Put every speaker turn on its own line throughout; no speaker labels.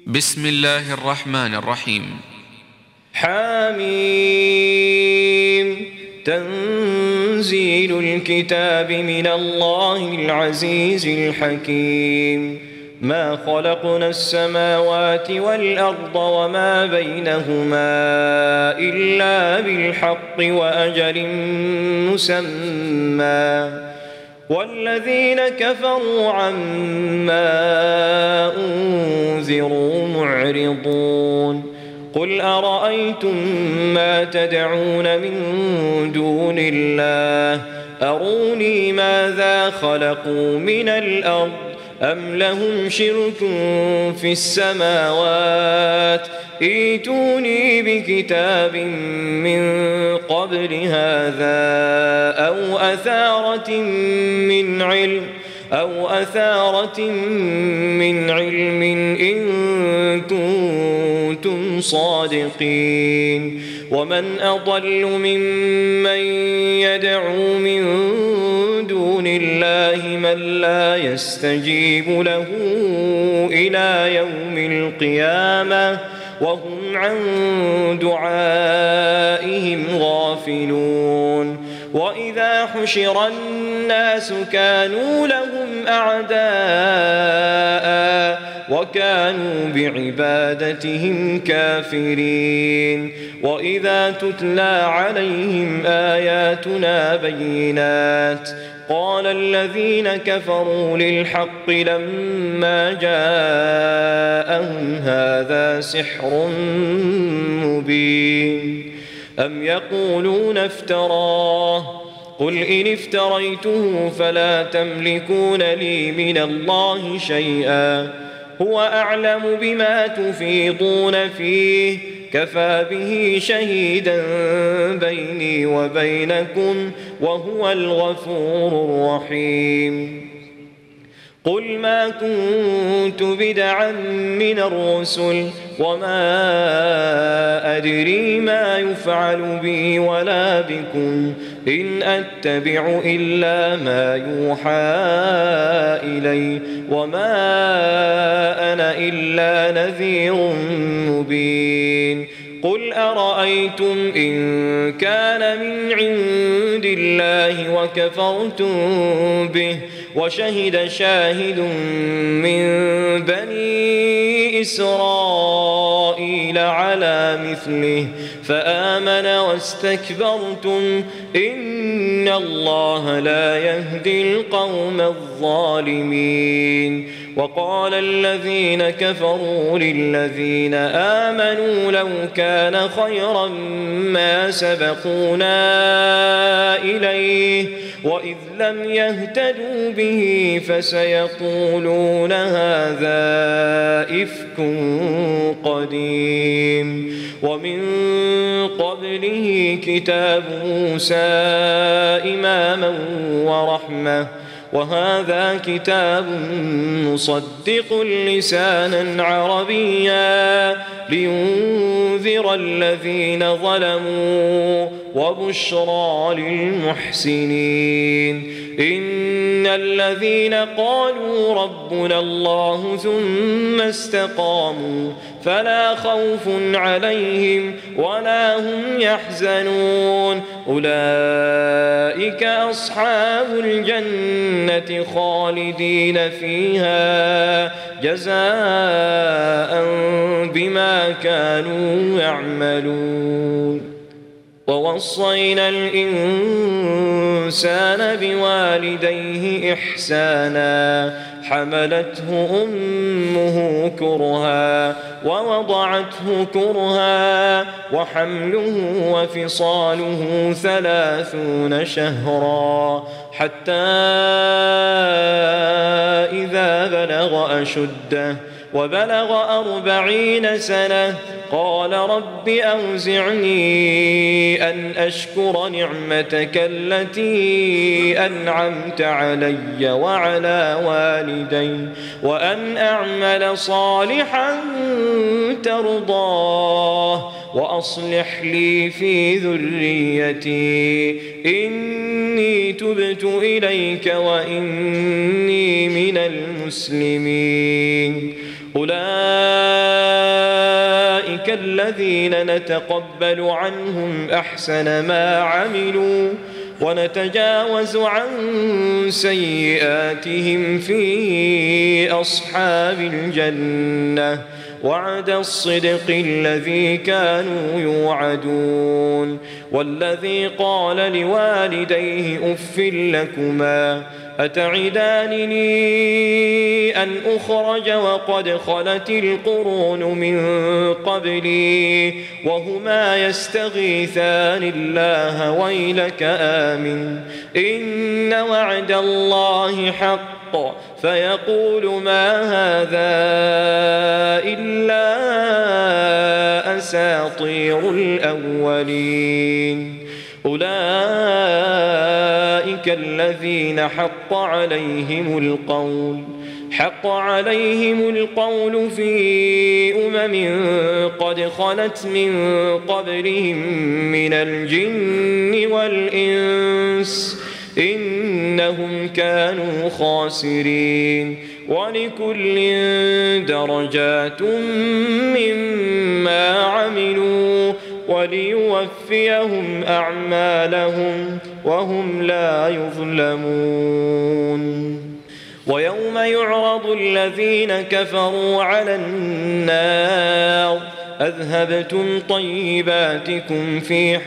بسم الله الرحمن الرحيم.
حميم. تنزيل الكتاب من الله العزيز الحكيم. ما خلقنا السماوات والأرض وما بينهما إلا بالحق وأجل مسمى، والذين كفروا عما أنذروا معرضون. قل أرأيتم ما تدعون من دون الله أروني ماذا خلقوا من الأرض أم لهم شرك في السماوات ائتوني بكتاب من قبل هذا أو أثارة من علم إن كنتم صادقين. ومن أضل ممن يدعو من دون الله من لا يستجيب له إلى يوم القيامة وهم عن دعائهم غافلون. وإذا حشر الناس كانوا لهم أعداء وكانوا بعبادتهم كافرين. وإذا تتلى عليهم آياتنا بينات قال الذين كفروا للحق لما جاءهم هذا سحر مبين. أم يقولون افتراه قل إن افتريته فلا تملكون لي من الله شيئا هو أعلم بما تفيضون فيه كفى به شهيدا بيني وبينكم وهو الغفور الرحيم. قل ما كنت بدعا من الرسل وما أدري ما يفعل بي ولا بكم إن أتبع إلا ما يوحى إلي وما أنا إلا نذير مبين. قل أرأيتم إن كان من عند الله وكفرتم به وشهد شاهد من بني إسرائيل على مثله فآمن واستكبرتم إن الله لا يهدي القوم الظالمين. وقال الذين كفروا للذين آمنوا لو كان خيرا ما سبقونا إليه وإذ لم يهتدوا به فسيقولون هذا إفك قديم. ومن قبله كتاب موسى إماما ورحمة وهذا كتاب مصدق لسانا عربيا لينذر الذين ظلموا وبشرى للمحسنين. إن الذين قالوا ربنا الله ثم استقاموا فلا خوف عليهم ولا هم يحزنون أولئك أصحاب الجنة خالدين فيها جزاء بما كانوا يعملون. ووصينا الإنسان بوالديه إحسانا حملته أمه كرها ووضعته كرها وحمله وفصاله 30 شهرا حتى إذا بلغ أشده وبلغ 40 سنة قال رب أوزعني أن أشكر نعمتك التي أنعمت علي وعلى والدي وأن أعمل صالحا ترضاه وأصلح لي في ذريتي إني تبت إليك وإني من المسلمين. أولئك أولئك الذين نتقبل عنهم أحسن ما عملوا ونتجاوز عن سيئاتهم في أصحاب الجنة وعد الصدق الذي كانوا يوعدون. والذي قال لوالديه أف لكما أتعدانني أن أخرج وقد خلت القرون من قبلي وهما يستغيثان الله ويلك آمن إن وعد الله حق فيقول ما هذا إلا أساطير الأولين. أولئك الذين حق عليهم القول في قد خلت من قبلهم من الجن والإنس إنهم كانوا خاسرين. ولكل درجات مما عملوا وليوفيهم أعمالهم وهم لا يظلمون. ويوم يعرض الذين كفروا على النار أذهبتم طيباتكم في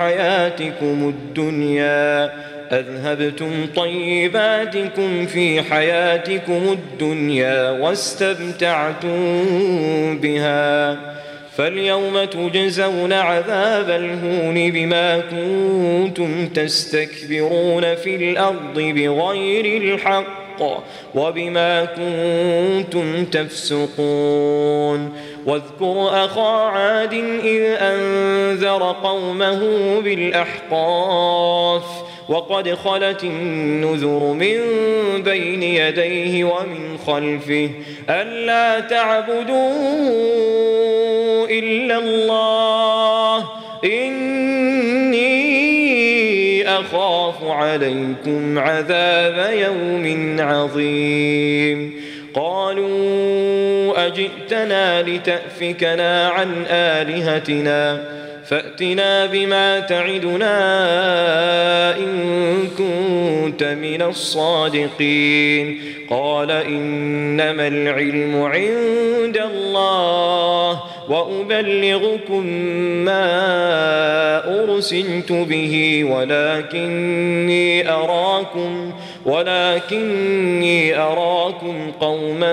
حياتكم الدنيا واستمتعتم بها فاليوم تجزون عذاب الهون بما كنتم تستكبرون في الأرض بغير الحق وبما كنتم تفسقون. واذكر أخا عاد إذ أنذر قومه بالأحقاف وقد خلت النذر من بين يديه ومن خلفه ألا تعبدوا إلا الله إني أخاف عليكم عذاب يوم عظيم. قالوا أجئتنا لتأفكنا عن آلهتنا فأتنا بما تعدنا إن كنت من الصادقين. قال إنما العلم عند الله وأبلغكم ما أرسلت به ولكني أراكم قوما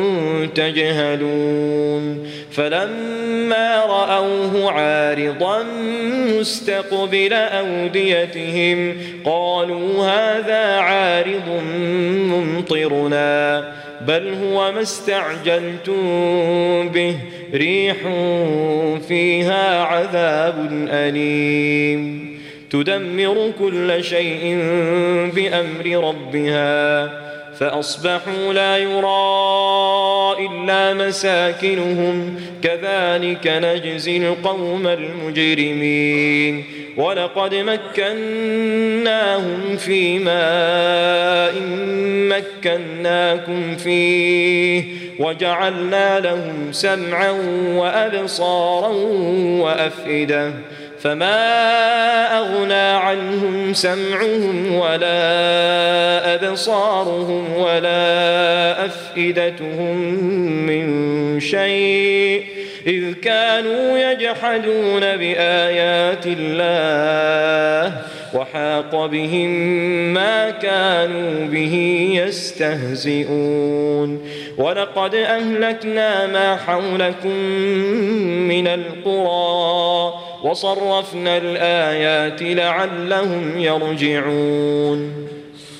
تجهلون. فلما رأوه عارضا مستقبل أوديتهم قالوا هذا عارض ممطرنا بل هو ما استعجلتم به ريح فيها عذاب أليم تدمر كل شيء بأمر ربها فأصبحوا لا يرى إلا مساكنهم كذلك نجزي القوم المجرمين. ولقد مكناهم في ماء مكناكم فيه وجعلنا لهم سمعا وأبصارا وأفئدة فما أغنى عنهم سمعهم ولا أبصارهم ولا أفئدتهم من شيء إذ كانوا يجحدون بآيات الله وحاق بهم ما كانوا به يستهزئون. ولقد أهلكنا ما حولكم من القرى وصرفنا الآيات لعلهم يرجعون.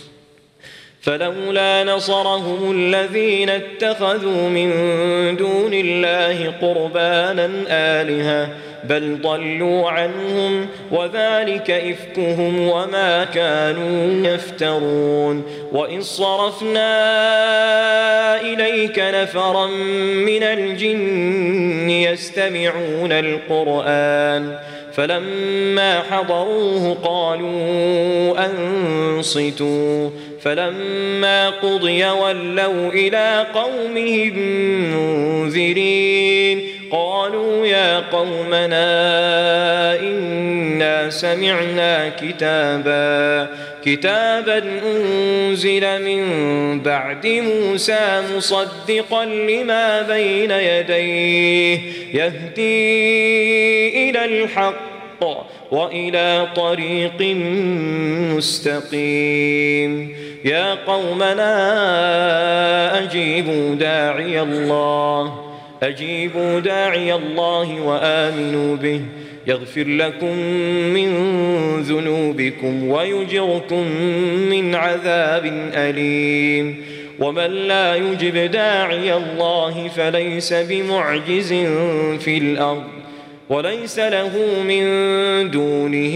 فلولا نصرهم الذين اتخذوا من دون الله قربانا آلهة بل ضلوا عنهم وذلك إفكهم وما كانوا يفترون. وإذ صرفنا إليك نفرا من الجن يستمعون القرآن فلما حضروه قالوا أنصتوا فلما قضي ولوا إلى قومهم منذرين. قالوا قالوا يا قومنا إنا سمعنا كتابا أنزل من بعد موسى مصدقا لما بين يديه يهدي إلى الحق وإلى طريق مستقيم يا قومنا أجيبوا داعي الله وآمنوا به يغفر لكم من ذنوبكم ويجركم من عذاب أليم ومن لا يجب داعي الله فليس بمعجز في الأرض وليس له من دونه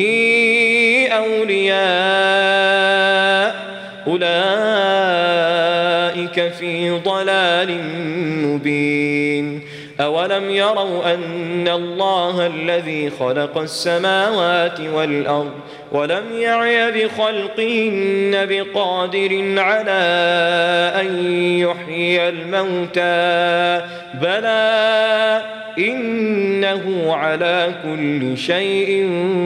أولياء أولئك في ضلال مبين أولم يروا أن الله الذي خلق السماوات والأرض ولم يعي بخلقهن بقادر على أن يحيي الموتى بلى إنه على كل شيء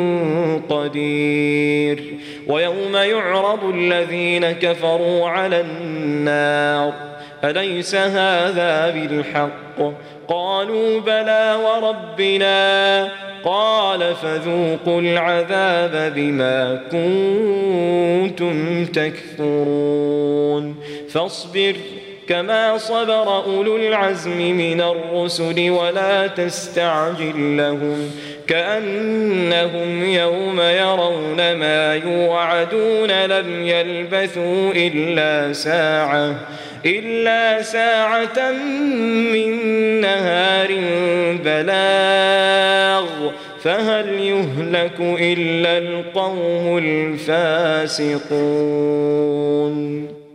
قدير ويوم يعرض الذين كفروا على النار أليس هذا بالحق قالوا بلى وربنا قال فذوقوا العذاب بما كنتم تكفرون فاصبر كما صبر أولو العزم من الرسل ولا تستعجل لهم كأنهم يوم يرون ما يوعدون لم يلبثوا إلا ساعة من نهار بلاغ فهل يهلك إلا القوم الفاسقون